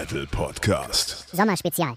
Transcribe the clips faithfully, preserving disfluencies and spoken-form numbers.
Metal Podcast. Sommerspezial.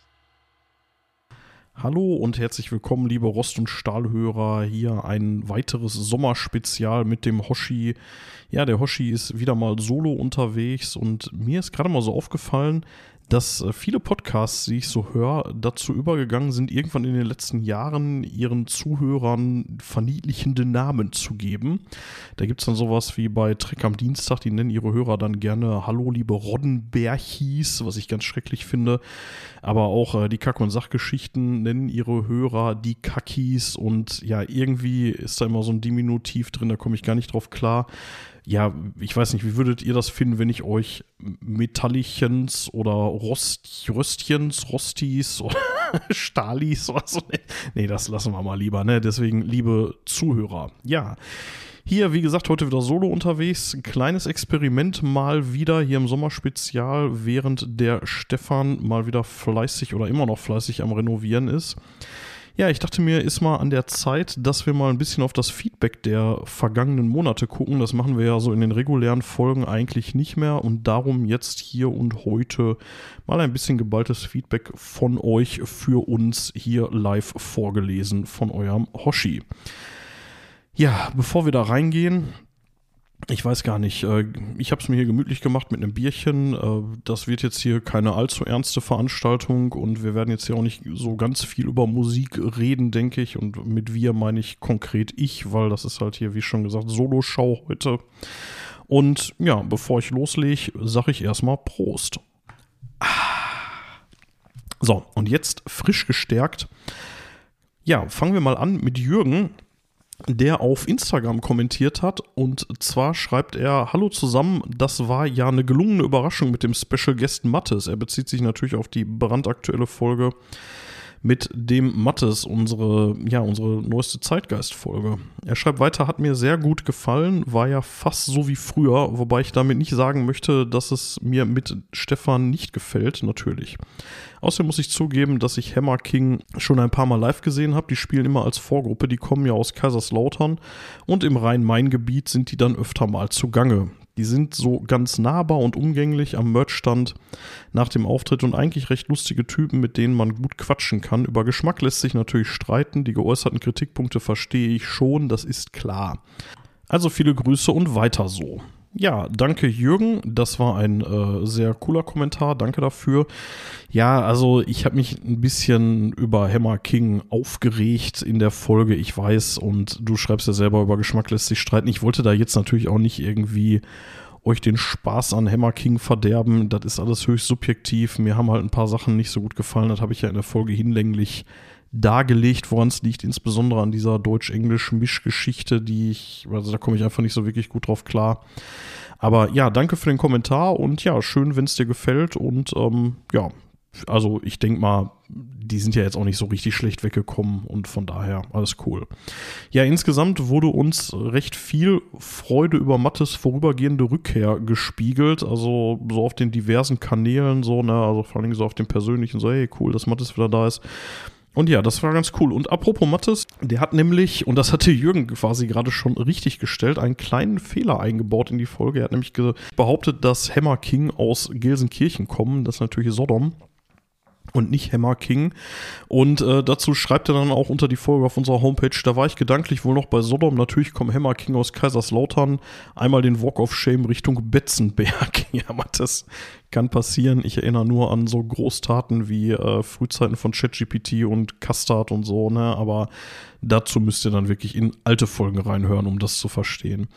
Hallo und herzlich willkommen, liebe Rost- und Stahlhörer. Hier ein weiteres Sommerspezial mit dem Hoshi. Ja, der Hoshi ist wieder mal solo unterwegs und mir ist gerade mal so aufgefallen, dass viele Podcasts, die ich so höre, dazu übergegangen sind, irgendwann in den letzten Jahren ihren Zuhörern verniedlichende Namen zu geben. Da gibt es dann sowas wie bei Trek am Dienstag, die nennen ihre Hörer dann gerne Hallo liebe Roddenberchis, was ich ganz schrecklich finde. Aber auch äh, die Kack- und Sachgeschichten nennen ihre Hörer die Kackis und ja, irgendwie ist da immer so ein Diminutiv drin, da komme ich gar nicht drauf klar. Ja, ich weiß nicht, wie würdet ihr das finden, wenn ich euch Metallichens oder Rost, Röstchens, Rostis oder Stahlis oder so? Nee, das lassen wir mal lieber, ne? Deswegen, liebe Zuhörer, ja. Hier, wie gesagt, heute wieder solo unterwegs. Ein kleines Experiment mal wieder hier im Sommerspezial, während der Stefan mal wieder fleißig oder immer noch fleißig am Renovieren ist. Ja, ich dachte mir, ist mal an der Zeit, dass wir mal ein bisschen auf das Feedback der vergangenen Monate gucken. Das machen wir ja so in den regulären Folgen eigentlich nicht mehr und darum jetzt hier und heute mal ein bisschen geballtes Feedback von euch für uns hier live vorgelesen von eurem Hoshi. Ja, bevor wir da reingehen, ich weiß gar nicht, ich habe es mir hier gemütlich gemacht mit einem Bierchen. Das wird jetzt hier keine allzu ernste Veranstaltung und wir werden jetzt hier auch nicht so ganz viel über Musik reden, denke ich. Und mit wir meine ich konkret ich, weil das ist halt hier, wie schon gesagt, Solo-Show heute. Und ja, bevor ich loslege, sage ich erstmal Prost. So, und jetzt frisch gestärkt. Ja, fangen wir mal an mit Jürgen, der auf Instagram kommentiert hat, und zwar schreibt er: Hallo zusammen, das war ja eine gelungene Überraschung mit dem Special Guest Mattes. Er bezieht sich natürlich auf die brandaktuelle Folge mit dem Mattes, unsere, ja, unsere neueste Zeitgeist-Folge. Er schreibt weiter: Hat mir sehr gut gefallen, war ja fast so wie früher, wobei ich damit nicht sagen möchte, dass es mir mit Stefan nicht gefällt, natürlich. Außerdem muss ich zugeben, dass ich Hammer King schon ein paar Mal live gesehen habe. Die spielen immer als Vorgruppe, die kommen ja aus Kaiserslautern und im Rhein-Main-Gebiet sind die dann öfter mal zugange. Die sind so ganz nahbar und umgänglich am Merchstand nach dem Auftritt und eigentlich recht lustige Typen, mit denen man gut quatschen kann. Über Geschmack lässt sich natürlich streiten, die geäußerten Kritikpunkte verstehe ich schon, das ist klar. Also viele Grüße und weiter so. Ja, danke Jürgen, das war ein äh, sehr cooler Kommentar, danke dafür. Ja, also ich habe mich ein bisschen über Hammer King aufgeregt in der Folge, ich weiß, und du schreibst ja selber, über Geschmack lässt sich streiten. Ich wollte da jetzt natürlich auch nicht irgendwie euch den Spaß an Hammer King verderben, das ist alles höchst subjektiv. Mir haben halt ein paar Sachen nicht so gut gefallen, das habe ich ja in der Folge hinlänglich dargelegt, woran es liegt, insbesondere an dieser Deutsch-Englisch-Mischgeschichte, die ich, also da komme ich einfach nicht so wirklich gut drauf klar. Aber ja, danke für den Kommentar und ja, schön, wenn es dir gefällt und ähm, ja, also ich denke mal, die sind ja jetzt auch nicht so richtig schlecht weggekommen und von daher alles cool. Ja, insgesamt wurde uns recht viel Freude über Mattes vorübergehende Rückkehr gespiegelt, also so auf den diversen Kanälen so, ne, also vor allem so auf dem persönlichen, so hey, cool, dass Mattes wieder da ist. Und ja, das war ganz cool. Und apropos Mattes, der hat nämlich, und das hatte Jürgen quasi gerade schon richtig gestellt, einen kleinen Fehler eingebaut in die Folge. Er hat nämlich ge- behauptet, dass Hammer King aus Gelsenkirchen kommen. Das ist natürlich Sodom und nicht Hammer King. Und äh, dazu schreibt er dann auch unter die Folge auf unserer Homepage: Da war ich gedanklich wohl noch bei Sodom. Natürlich kommt Hammer King aus Kaiserslautern. Einmal den Walk of Shame Richtung Betzenberg. Ja, das kann passieren. Ich erinnere nur an so Großtaten wie äh, Frühzeiten von ChatGPT und Custard und so, ne? Aber dazu müsst ihr dann wirklich in alte Folgen reinhören, um das zu verstehen.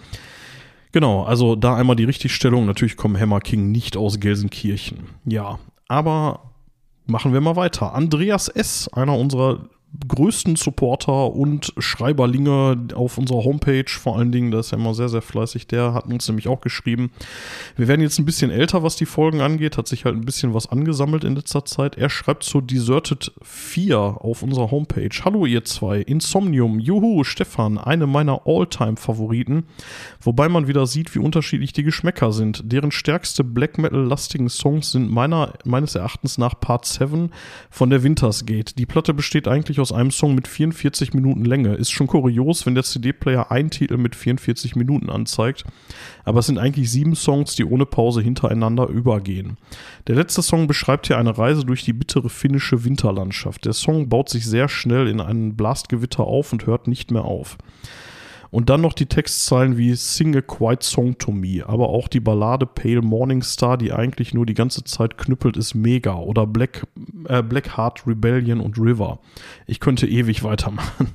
Genau, also da einmal die Richtigstellung. Natürlich kommen Hammer King nicht aus Gelsenkirchen. Ja, aber machen wir mal weiter. Andreas S., einer unserer größten Supporter und Schreiberlinge auf unserer Homepage, vor allen Dingen, der ist ja immer sehr, sehr fleißig, der hat uns nämlich auch geschrieben. Wir werden jetzt ein bisschen älter, was die Folgen angeht, hat sich halt ein bisschen was angesammelt in letzter Zeit. Er schreibt zu Deserted vier auf unserer Homepage: Hallo ihr zwei, Insomnium, juhu, Stefan, eine meiner All-Time-Favoriten, wobei man wieder sieht, wie unterschiedlich die Geschmäcker sind. Deren stärkste Black-Metal-lastigen Songs sind meiner, meines Erachtens nach Part sieben von der Winter's Gate. Die Platte besteht eigentlich eigentlich aus einem Song mit vierundvierzig Minuten Länge. Ist schon kurios, wenn der C D-Player einen Titel mit vierundvierzig Minuten anzeigt. Aber es sind eigentlich sieben Songs, die ohne Pause hintereinander übergehen. Der letzte Song beschreibt hier eine Reise durch die bittere finnische Winterlandschaft. Der Song baut sich sehr schnell in einen Blastgewitter auf und hört nicht mehr auf. Und dann noch die Textzeilen wie Sing a Quiet Song to Me, aber auch die Ballade Pale Morning Star, die eigentlich nur die ganze Zeit knüppelt, ist mega. Oder Black, äh, Black Heart Rebellion und River. Ich könnte ewig weitermachen.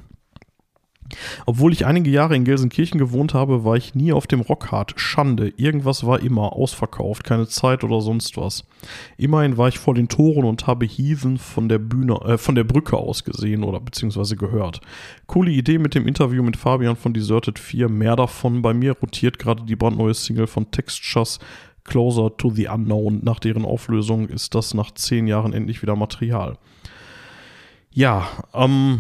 Obwohl ich einige Jahre in Gelsenkirchen gewohnt habe, war ich nie auf dem Rockhard. Schande, irgendwas war immer ausverkauft, keine Zeit oder sonst was. Immerhin war ich vor den Toren und habe Heathen von der Bühne, äh, von der Brücke aus gesehen oder beziehungsweise gehört. Coole Idee mit dem Interview mit Fabian von Deserted vier, mehr davon. Bei mir rotiert gerade die brandneue Single von Textures, Closer to the Unknown. Nach deren Auflösung ist das nach zehn Jahren endlich wieder Material. Ja, ähm...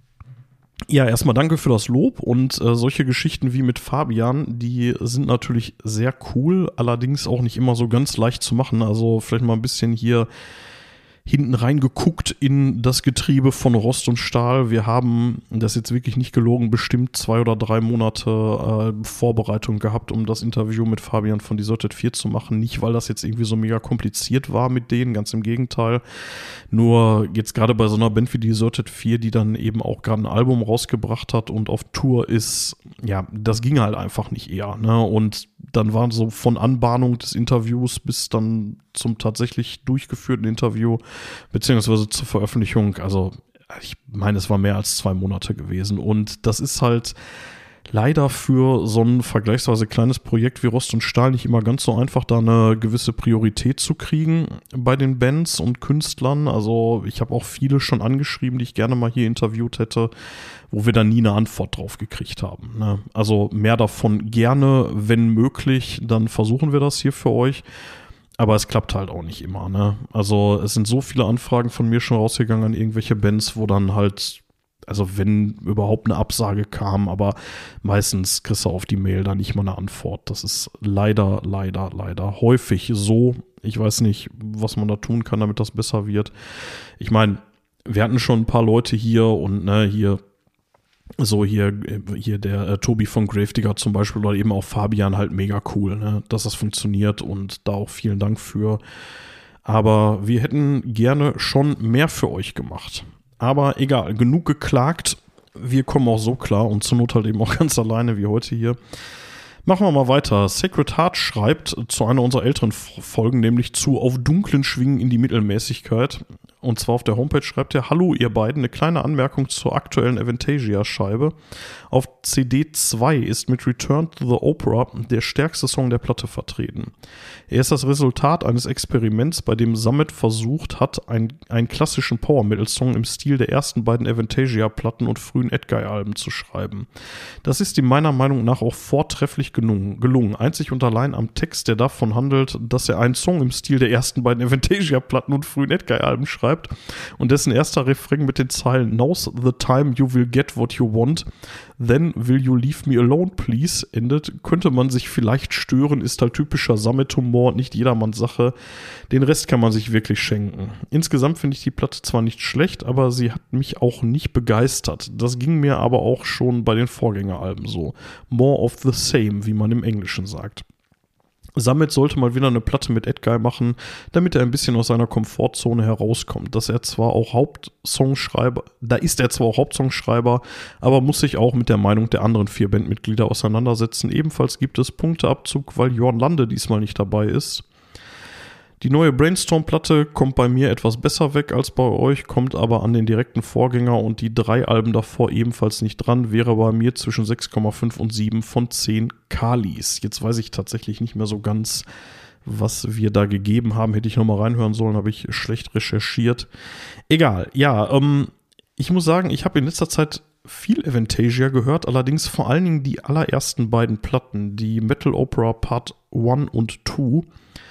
Ja, erstmal danke für das Lob und äh, solche Geschichten wie mit Fabian, die sind natürlich sehr cool, allerdings auch nicht immer so ganz leicht zu machen. Also vielleicht mal ein bisschen hier hinten reingeguckt in das Getriebe von Rost und Stahl. Wir haben, das ist jetzt wirklich nicht gelogen, bestimmt zwei oder drei Monate äh, Vorbereitung gehabt, um das Interview mit Fabian von Deserted vier zu machen. Nicht, weil das jetzt irgendwie so mega kompliziert war mit denen, ganz im Gegenteil. Nur jetzt gerade bei so einer Band wie Deserted vier, die dann eben auch gerade ein Album rausgebracht hat und auf Tour ist, ja, das ging halt einfach nicht eher, ne? Und dann waren so von Anbahnung des Interviews bis dann zum tatsächlich durchgeführten Interview beziehungsweise zur Veröffentlichung, also ich meine, es war mehr als zwei Monate gewesen und das ist halt leider für so ein vergleichsweise kleines Projekt wie Rost und Stahl nicht immer ganz so einfach, da eine gewisse Priorität zu kriegen bei den Bands und Künstlern. Also ich habe auch viele schon angeschrieben, die ich gerne mal hier interviewt hätte, wo wir dann nie eine Antwort drauf gekriegt haben, ne? Also mehr davon gerne, wenn möglich, dann versuchen wir das hier für euch. Aber es klappt halt auch nicht immer, ne? Also es sind so viele Anfragen von mir schon rausgegangen an irgendwelche Bands, wo dann halt, also wenn überhaupt eine Absage kam, aber meistens kriegst du auf die Mail dann nicht mal eine Antwort. Das ist leider, leider, leider häufig so. Ich weiß nicht, was man da tun kann, damit das besser wird. Ich meine, wir hatten schon ein paar Leute hier und ne, hier so hier, hier der äh, Tobi von Gravedigger zum Beispiel oder eben auch Fabian, halt mega cool, ne, dass das funktioniert und da auch vielen Dank für. Aber wir hätten gerne schon mehr für euch gemacht. Aber egal, genug geklagt. Wir kommen auch so klar und zur Not halt eben auch ganz alleine wie heute hier. Machen wir mal weiter. Sacred Heart schreibt zu einer unserer älteren Folgen, nämlich zu Auf dunklen Schwingen in die Mittelmäßigkeit. Und zwar auf der Homepage schreibt er: Hallo ihr beiden, eine kleine Anmerkung zur aktuellen Avantasia-Scheibe. Auf C D zwei ist mit Return to the Opera der stärkste Song der Platte vertreten. Er ist das Resultat eines Experiments, bei dem Summit versucht hat, ein, einen klassischen Power-Metal-Song im Stil der ersten beiden Avantasia-Platten und frühen Edguy-Alben zu schreiben. Das ist ihm meiner Meinung nach auch vortrefflich gelungen, gelungen, einzig und allein am Text, der davon handelt, dass er einen Song im Stil der ersten beiden Avantasia-Platten und frühen Edguy-Alben schreibt und dessen erster Refrain mit den Zeilen "Now's the time you will get what you want, then will you leave me alone please" endet, könnte man sich vielleicht stören, ist halt typischer Summit-Humor, nicht jedermanns Sache. Den Rest kann man sich wirklich schenken. Insgesamt finde ich die Platte zwar nicht schlecht, aber sie hat mich auch nicht begeistert. Das ging mir aber auch schon bei den Vorgängeralben so. More of the same, wie man im Englischen sagt. Summit sollte mal wieder eine Platte mit Edguy machen, damit er ein bisschen aus seiner Komfortzone herauskommt. Dass er zwar auch Hauptsongschreiber, da ist er zwar auch Hauptsongschreiber, aber muss sich auch mit der Meinung der anderen vier Bandmitglieder auseinandersetzen. Ebenfalls gibt es Punkteabzug, weil Jörn Lande diesmal nicht dabei ist. Die neue Brainstorm-Platte kommt bei mir etwas besser weg als bei euch, kommt aber an den direkten Vorgänger und die drei Alben davor ebenfalls nicht dran, wäre bei mir zwischen sechs Komma fünf und sieben von zehn Kalis. Jetzt weiß ich tatsächlich nicht mehr so ganz, was wir da gegeben haben. Hätte ich nochmal reinhören sollen, habe ich schlecht recherchiert. Egal, ja, ähm, ich muss sagen, ich habe in letzter Zeit viel Avantasia gehört, allerdings vor allen Dingen die allerersten beiden Platten, die Metal Opera Part eins und zwei.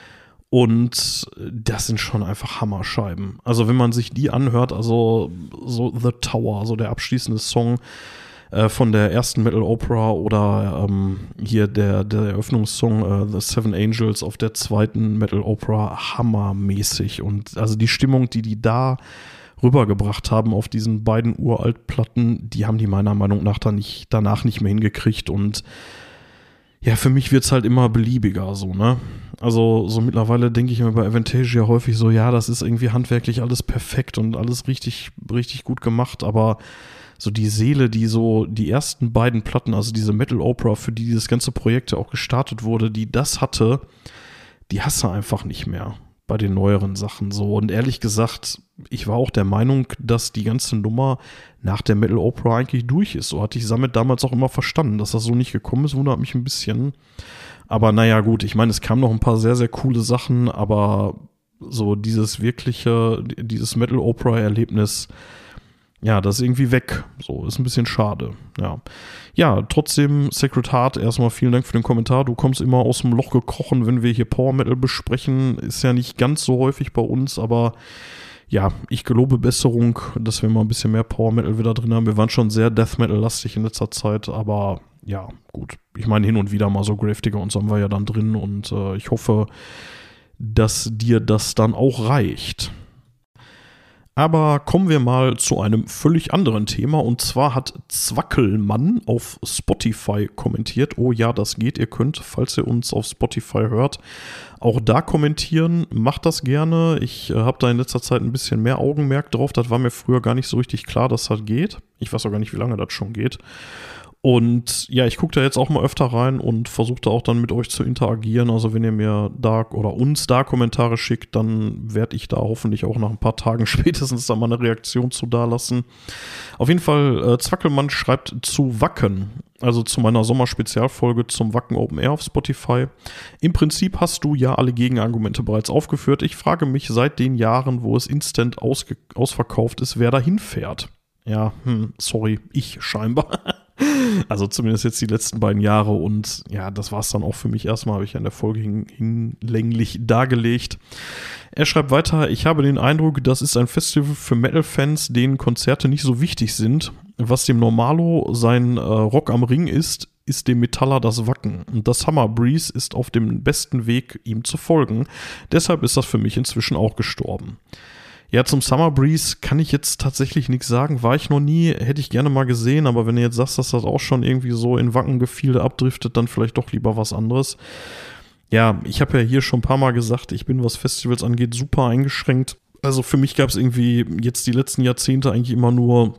Und das sind schon einfach Hammerscheiben. Also wenn man sich die anhört, also so The Tower, so der abschließende Song äh, von der ersten Metal Opera oder ähm, hier der, der Eröffnungssong äh, The Seven Angels auf der zweiten Metal Opera, hammermäßig. Und also die Stimmung, die die da rübergebracht haben auf diesen beiden Uralt-Platten, die haben die meiner Meinung nach dann nicht, danach nicht mehr hingekriegt. Und ja, für mich wird's halt immer beliebiger so, ne? Also so mittlerweile denke ich mir bei Avantasia häufig so, ja, das ist irgendwie handwerklich alles perfekt und alles richtig, richtig gut gemacht, aber so die Seele, die so die ersten beiden Platten, also diese Metal Opera, für die dieses ganze Projekt ja auch gestartet wurde, die das hatte, die hast du einfach nicht mehr bei den neueren Sachen so. Und ehrlich gesagt, ich war auch der Meinung, dass die ganze Nummer nach der Metal Opera eigentlich durch ist. So hatte ich Sammet damals auch immer verstanden. Dass das so nicht gekommen ist, wundert mich ein bisschen. Aber naja, gut, ich meine, es kamen noch ein paar sehr, sehr coole Sachen, aber so dieses wirkliche, dieses Metal Opera-Erlebnis, ja, das ist irgendwie weg. So, ist ein bisschen schade. Ja, ja, trotzdem, Sacred Heart, erstmal vielen Dank für den Kommentar. Du kommst immer aus dem Loch gekrochen, wenn wir hier Power Metal besprechen. Ist ja nicht ganz so häufig bei uns, aber ja, ich gelobe Besserung, dass wir mal ein bisschen mehr Power Metal wieder drin haben. Wir waren schon sehr Death Metal-lastig in letzter Zeit, aber ja, gut. Ich meine, hin und wieder mal so Gravedigger und so haben wir ja dann drin und äh, ich hoffe, dass dir das dann auch reicht. Aber kommen wir mal zu einem völlig anderen Thema, und zwar hat Zwackelmann auf Spotify kommentiert. Oh ja, das geht. Ihr könnt, falls ihr uns auf Spotify hört, auch da kommentieren. Macht das gerne. Ich äh, habe da in letzter Zeit ein bisschen mehr Augenmerk drauf. Das war mir früher gar nicht so richtig klar, dass das geht. Ich weiß auch gar nicht, wie lange das schon geht. Und ja, ich gucke da jetzt auch mal öfter rein und versuche da auch dann mit euch zu interagieren. Also wenn ihr mir da oder uns da Kommentare schickt, dann werde ich da hoffentlich auch nach ein paar Tagen spätestens da mal eine Reaktion zu da lassen. Auf jeden Fall, äh, Zwackelmann schreibt zu Wacken, also zu meiner Sommerspezialfolge zum Wacken Open Air auf Spotify. Im Prinzip hast du ja alle Gegenargumente bereits aufgeführt. Ich frage mich seit den Jahren, wo es instant ausge- ausverkauft ist, wer da hinfährt. Ja, hm, sorry, ich scheinbar. Also zumindest jetzt die letzten beiden Jahre, und ja, das war es dann auch für mich erstmal, habe ich ja in der Folge hin, hinlänglich dargelegt. Er schreibt weiter, ich habe den Eindruck, das ist ein Festival für Metal-Fans, denen Konzerte nicht so wichtig sind. Was dem Normalo sein äh, Rock am Ring ist, ist dem Metaller das Wacken. Und das Summer Breeze ist auf dem besten Weg, ihm zu folgen. Deshalb ist das für mich inzwischen auch gestorben. Ja, zum Summer Breeze kann ich jetzt tatsächlich nichts sagen. War ich noch nie, hätte ich gerne mal gesehen, aber wenn du jetzt sagst, dass das auch schon irgendwie so in Wackengefilde abdriftet, dann vielleicht doch lieber was anderes. Ja, ich habe ja hier schon ein paar Mal gesagt, ich bin, was Festivals angeht, super eingeschränkt. Also für mich gab es irgendwie jetzt die letzten Jahrzehnte eigentlich immer nur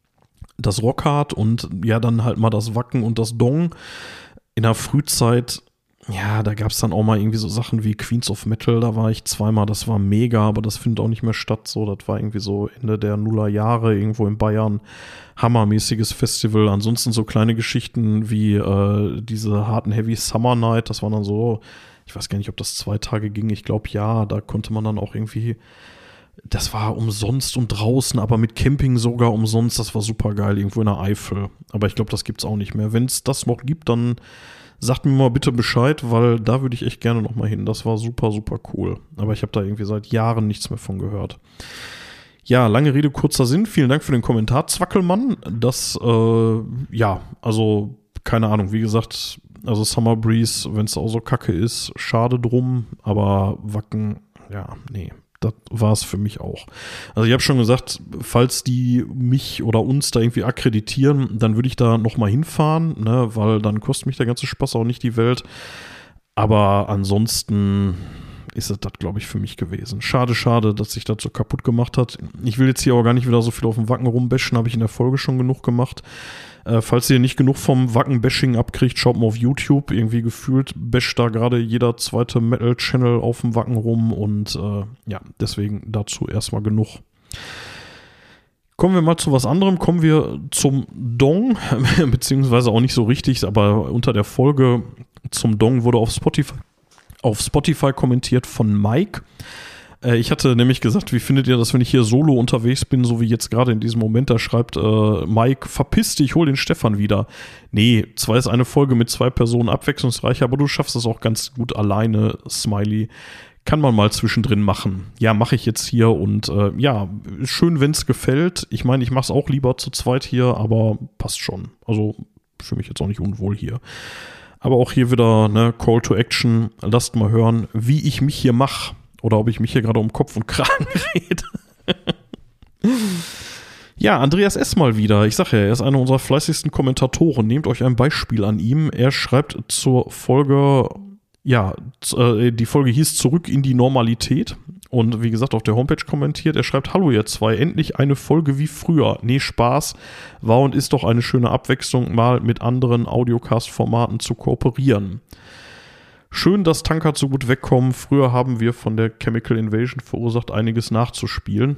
das Rockhard und ja, dann halt mal das Wacken und das Dong. In der Frühzeit, ja, da gab es dann auch mal irgendwie so Sachen wie Queens of Metal, da war ich zweimal, das war mega, aber das findet auch nicht mehr statt, so, das war irgendwie so Ende der Nullerjahre irgendwo in Bayern, hammermäßiges Festival. Ansonsten so kleine Geschichten wie äh, diese Hard and Heavy Summer Night, das war dann so, ich weiß gar nicht, ob das zwei Tage ging, ich glaube ja, da konnte man dann auch irgendwie, das war umsonst und draußen, aber mit Camping sogar umsonst, das war super geil, irgendwo in der Eifel, aber ich glaube, das gibt's auch nicht mehr. Wenn es das noch gibt, dann sagt mir mal bitte Bescheid, weil da würde ich echt gerne noch mal hin. Das war super, super cool. Aber ich habe da irgendwie seit Jahren nichts mehr von gehört. Ja, lange Rede, kurzer Sinn. Vielen Dank für den Kommentar, Zwackelmann. Das, äh, ja, also, keine Ahnung, wie gesagt, also Summer Breeze, wenn es auch so kacke ist, schade drum. Aber Wacken, ja, nee. Das war es für mich auch. Also ich habe schon gesagt, falls die mich oder uns da irgendwie akkreditieren, dann würde ich da nochmal hinfahren, ne, weil dann kostet mich der ganze Spaß auch nicht die Welt. Aber ansonsten ist es das, glaube ich, für mich gewesen. Schade, schade, dass sich das so kaputt gemacht hat. Ich will jetzt hier auch gar nicht wieder so viel auf dem Wacken rumbashen, habe ich in der Folge schon genug gemacht. Äh, falls ihr nicht genug vom Wacken-Bashing abkriegt, schaut mal auf YouTube. Irgendwie gefühlt basht da gerade jeder zweite Metal-Channel auf dem Wacken rum und äh, ja, deswegen dazu erstmal genug. Kommen wir mal zu was anderem. Kommen wir zum Dong, beziehungsweise auch nicht so richtig, aber unter der Folge zum Dong wurde auf Spotify, auf Spotify kommentiert von Mike. Ich hatte nämlich gesagt, wie findet ihr das, wenn ich hier solo unterwegs bin, so wie jetzt gerade in diesem Moment, da schreibt äh, Mike, verpiss dich, hol den Stefan wieder. Nee, zwar ist eine Folge mit zwei Personen abwechslungsreich, aber du schaffst es auch ganz gut alleine, Smiley. Kann man mal zwischendrin machen. Ja, mache ich jetzt hier und äh, ja, schön, wenn es gefällt. Ich meine, ich mache es auch lieber zu zweit hier, aber passt schon. Also fühle mich jetzt auch nicht unwohl hier. Aber auch hier wieder, ne, Call to Action. Lasst mal hören, wie ich mich hier mache. Oder ob ich mich hier gerade um Kopf und Kragen rede. Ja, Andreas S. mal wieder. Ich sage ja, er ist einer unserer fleißigsten Kommentatoren. Nehmt euch ein Beispiel an ihm. Er schreibt zur Folge, ja, die Folge hieß Zurück in die Normalität. Und wie gesagt, auf der Homepage kommentiert. Er schreibt, hallo ihr zwei, endlich eine Folge wie früher. Nee, Spaß. War und ist doch eine schöne Abwechslung, mal mit anderen Audiocast-Formaten zu kooperieren. Schön, dass Tankard so gut wegkommen. Früher haben wir von der Chemical Invasion verursacht, einiges nachzuspielen.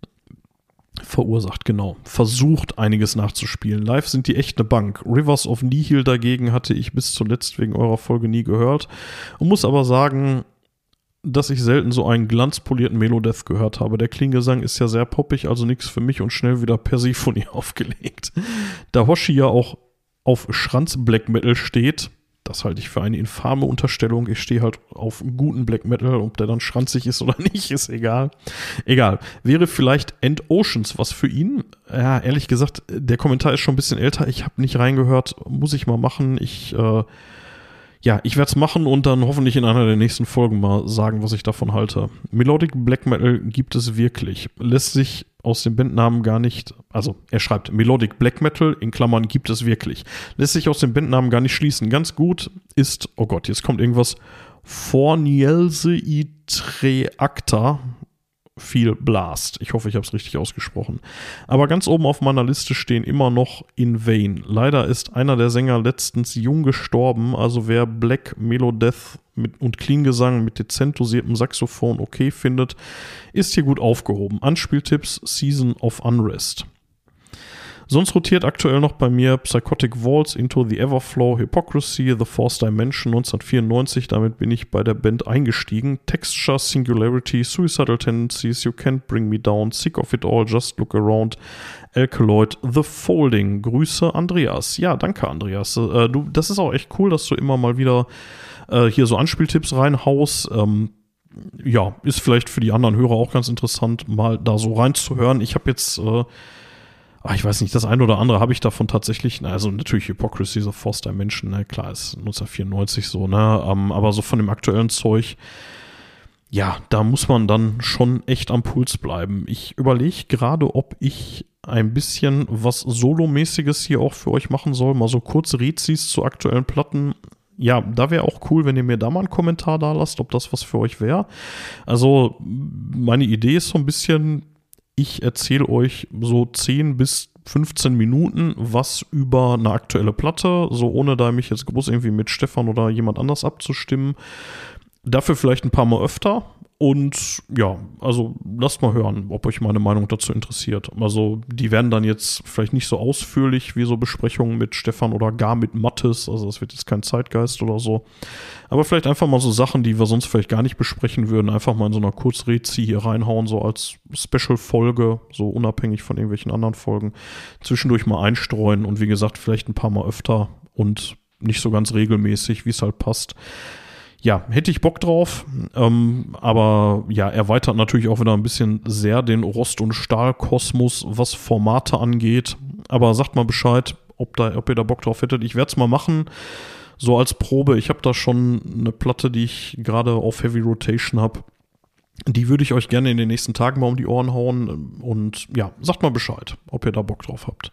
Verursacht, genau. Versucht, einiges nachzuspielen. Live sind die echt eine Bank. Rivers of Nihil dagegen hatte ich bis zuletzt wegen eurer Folge nie gehört. Und muss aber sagen, dass ich selten so einen glanzpolierten Melodeath gehört habe. Der Klingesang ist ja sehr poppig, also nichts für mich und schnell wieder Persephone aufgelegt. Da Hoshi ja auch auf Schranz-Black Metal steht, das halte ich für eine infame Unterstellung. Ich stehe halt auf guten Black Metal, ob der dann schranzig ist oder nicht, ist egal. Egal. Wäre vielleicht End Oceans was für ihn? Ja, ehrlich gesagt, der Kommentar ist schon ein bisschen älter. Ich habe nicht reingehört. Muss ich mal machen. Ich, äh, ja, ich werde es machen und dann hoffentlich in einer der nächsten Folgen mal sagen, was ich davon halte. Melodic Black Metal gibt es wirklich. Lässt sich aus dem Bandnamen gar nicht, also er schreibt Melodic Black Metal, in Klammern gibt es wirklich. Lässt sich aus dem Bandnamen gar nicht schließen. Ganz gut ist, oh Gott, jetzt kommt irgendwas, Fornielse Itreacta, viel Blast. Ich hoffe, ich habe es richtig ausgesprochen. Aber ganz oben auf meiner Liste stehen immer noch In Vain. Leider ist einer der Sänger letztens jung gestorben, also wer Black Melodeath mit und Clean-Gesang mit dezent dosiertem Saxophon okay findet, ist hier gut aufgehoben. Anspieltipps: Season of Unrest. Sonst rotiert aktuell noch bei mir Psychotic Waltz, Into the Everflow, Hypocrisy, The Fourth Dimension neunzehnhundertvierundneunzig, damit bin ich bei der Band eingestiegen. Texture, Singularity, Suicidal Tendencies, You Can't Bring Me Down, Sick of It All, Just Look Around, Alkaloid, The Folding. Grüße, Andreas. Ja, danke, Andreas. Äh, du, das ist auch echt cool, dass du immer mal wieder äh, hier so Anspieltipps reinhaust. Ähm, ja, ist vielleicht für die anderen Hörer auch ganz interessant, mal da so reinzuhören. Ich habe jetzt äh, ich weiß nicht, das eine oder andere habe ich davon tatsächlich, also natürlich Hypocrisy, The Fourth Dimension, ne, klar, ist neunzehnhundertvierundneunzig so, ne, um, aber so von dem aktuellen Zeug, ja, da muss man dann schon echt am Puls bleiben. Ich überlege gerade, ob ich ein bisschen was Solomäßiges hier auch für euch machen soll, mal so kurze Rezis zu aktuellen Platten. Ja, da wäre auch cool, wenn ihr mir da mal einen Kommentar da lasst, ob das was für euch wäre. Also, meine Idee ist so ein bisschen, ich erzähle euch so zehn bis fünfzehn Minuten was über eine aktuelle Platte, so ohne da mich jetzt groß irgendwie mit Stefan oder jemand anders abzustimmen. Dafür vielleicht ein paar Mal öfter. Und ja, also lasst mal hören, ob euch meine Meinung dazu interessiert. Also die werden dann jetzt vielleicht nicht so ausführlich wie so Besprechungen mit Stefan oder gar mit Mattes. Also das wird jetzt kein Zeitgeist oder so. Aber vielleicht einfach mal so Sachen, die wir sonst vielleicht gar nicht besprechen würden, einfach mal in so einer Kurzrezi hier reinhauen, so als Special-Folge, so unabhängig von irgendwelchen anderen Folgen. Zwischendurch mal einstreuen und wie gesagt, vielleicht ein paar Mal öfter und nicht so ganz regelmäßig, wie es halt passt. Ja, hätte ich Bock drauf, ähm, aber ja, erweitert natürlich auch wieder ein bisschen sehr den Rost- und Stahlkosmos, was Formate angeht. Aber sagt mal Bescheid, ob, da, ob ihr da Bock drauf hättet. Ich werde es mal machen, so als Probe. Ich habe da schon eine Platte, die ich gerade auf Heavy Rotation habe. Die würde ich euch gerne in den nächsten Tagen mal um die Ohren hauen. Und ja, sagt mal Bescheid, ob ihr da Bock drauf habt.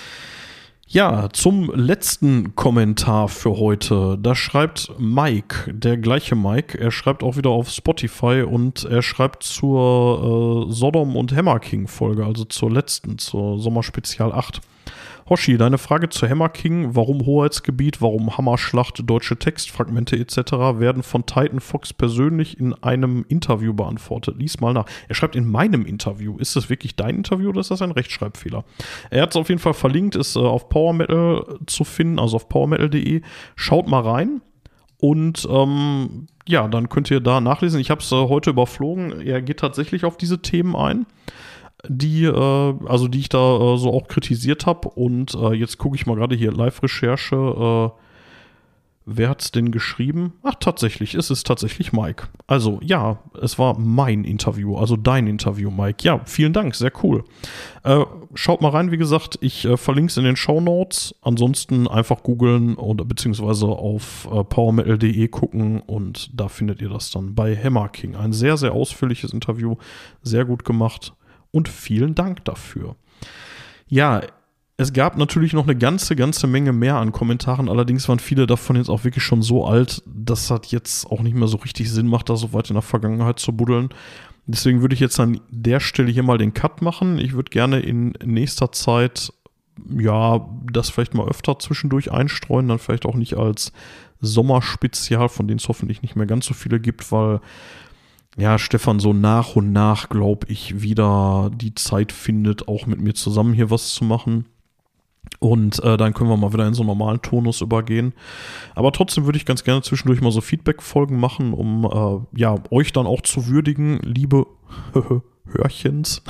Ja, zum letzten Kommentar für heute. Da schreibt Mike, der gleiche Mike. Er schreibt auch wieder auf Spotify und er schreibt zur äh, Sodom und Hammer King Folge, also zur letzten, zur Sommerspezial acht. Hoshi, deine Frage zu Hammer King, warum Hoheitsgebiet, warum Hammerschlacht, deutsche Textfragmente et cetera werden von Titan Fox persönlich in einem Interview beantwortet. Lies mal nach. Er schreibt in meinem Interview. Ist das wirklich dein Interview oder ist das ein Rechtschreibfehler? Er hat es auf jeden Fall verlinkt, ist äh, auf Power Metal zu finden, also auf power metal punkt de. Schaut mal rein und ähm, ja, dann könnt ihr da nachlesen. Ich habe es äh, heute überflogen. Er geht tatsächlich auf diese Themen ein, die, äh, also die ich da äh, so auch kritisiert habe. Und äh, jetzt gucke ich mal gerade hier Live-Recherche. Äh, wer hat es denn geschrieben? Ach, tatsächlich, es ist tatsächlich Mike. Also, ja, es war mein Interview, also dein Interview, Mike. Ja, vielen Dank, sehr cool. Äh, schaut mal rein, wie gesagt, ich äh, verlinke es in den Shownotes. Ansonsten einfach googeln oder beziehungsweise auf äh, power metal punkt de gucken und da findet ihr das dann bei Hammer King. Ein sehr, sehr ausführliches Interview, sehr gut gemacht. und vielen Dank dafür. Ja, es gab natürlich noch eine ganze, ganze Menge mehr an Kommentaren, allerdings waren viele davon jetzt auch wirklich schon so alt, dass das jetzt auch nicht mehr so richtig Sinn macht, da so weit in der Vergangenheit zu buddeln. Deswegen würde ich jetzt an der Stelle hier mal den Cut machen. Ich würde gerne in nächster Zeit, ja, das vielleicht mal öfter zwischendurch einstreuen, dann vielleicht auch nicht als Sommerspezial, von denen es hoffentlich nicht mehr ganz so viele gibt, weil ja, Stefan so nach und nach, glaube ich, wieder die Zeit findet, auch mit mir zusammen hier was zu machen. Und äh, dann können wir mal wieder in so einen normalen Tonus übergehen. Aber trotzdem würde ich ganz gerne zwischendurch mal so Feedback-Folgen machen, um äh, ja, euch dann auch zu würdigen, liebe Hörchens.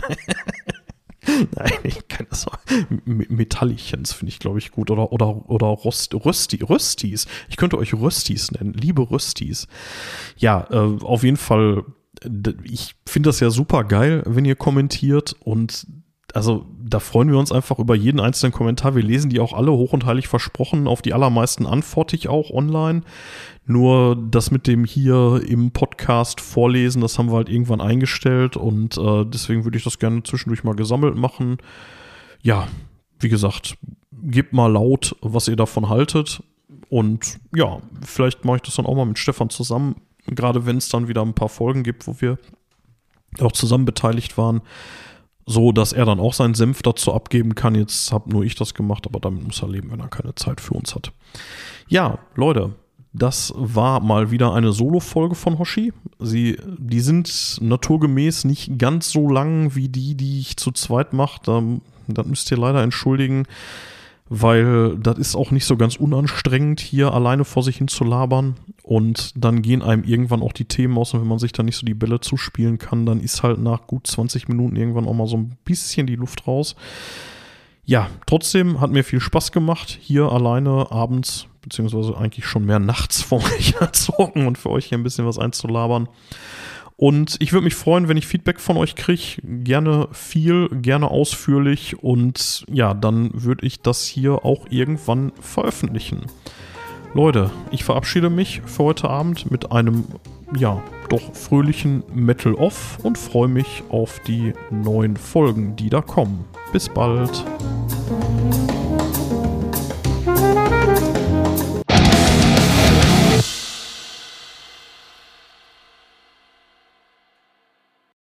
Nein, ich kann das auch. Metallichens finde ich, glaube ich, gut. Oder, oder, oder Rost, Rösti, Röstis. Ich könnte euch Röstis nennen. Liebe Röstis. Ja, äh, auf jeden Fall, ich finde das ja super geil, wenn ihr kommentiert. Und also da freuen wir uns einfach über jeden einzelnen Kommentar. Wir lesen die auch alle, hoch und heilig versprochen. Auf die allermeisten antworte ich auch online. Nur das mit dem hier im Podcast vorlesen, das haben wir halt irgendwann eingestellt. Und äh, deswegen würde ich das gerne zwischendurch mal gesammelt machen. Ja, wie gesagt, gebt mal laut, was ihr davon haltet. Und ja, vielleicht mache ich das dann auch mal mit Stefan zusammen. Gerade wenn es dann wieder ein paar Folgen gibt, wo wir auch zusammen beteiligt waren. So, dass er dann auch seinen Senf dazu abgeben kann. Jetzt habe nur ich das gemacht, aber damit muss er leben, wenn er keine Zeit für uns hat. Ja, Leute, das war mal wieder eine Solo-Folge von Hoshi. Sie, die sind naturgemäß nicht ganz so lang wie die, die ich zu zweit mache. Da, das müsst ihr leider entschuldigen, weil das ist auch nicht so ganz unanstrengend, hier alleine vor sich hin zu labern. Und dann gehen einem irgendwann auch die Themen aus. Und wenn man sich da nicht so die Bälle zuspielen kann, dann ist halt nach gut zwanzig Minuten irgendwann auch mal so ein bisschen die Luft raus. Ja, trotzdem hat mir viel Spaß gemacht, hier alleine abends, beziehungsweise eigentlich schon mehr nachts vor Rechner zu hocken und für euch hier ein bisschen was einzulabern. Und ich würde mich freuen, wenn ich Feedback von euch kriege. Gerne viel, gerne ausführlich. Und ja, dann würde ich das hier auch irgendwann veröffentlichen. Leute, ich verabschiede mich für heute Abend mit einem, ja, doch fröhlichen Metal Off und freue mich auf die neuen Folgen, die da kommen. Bis bald.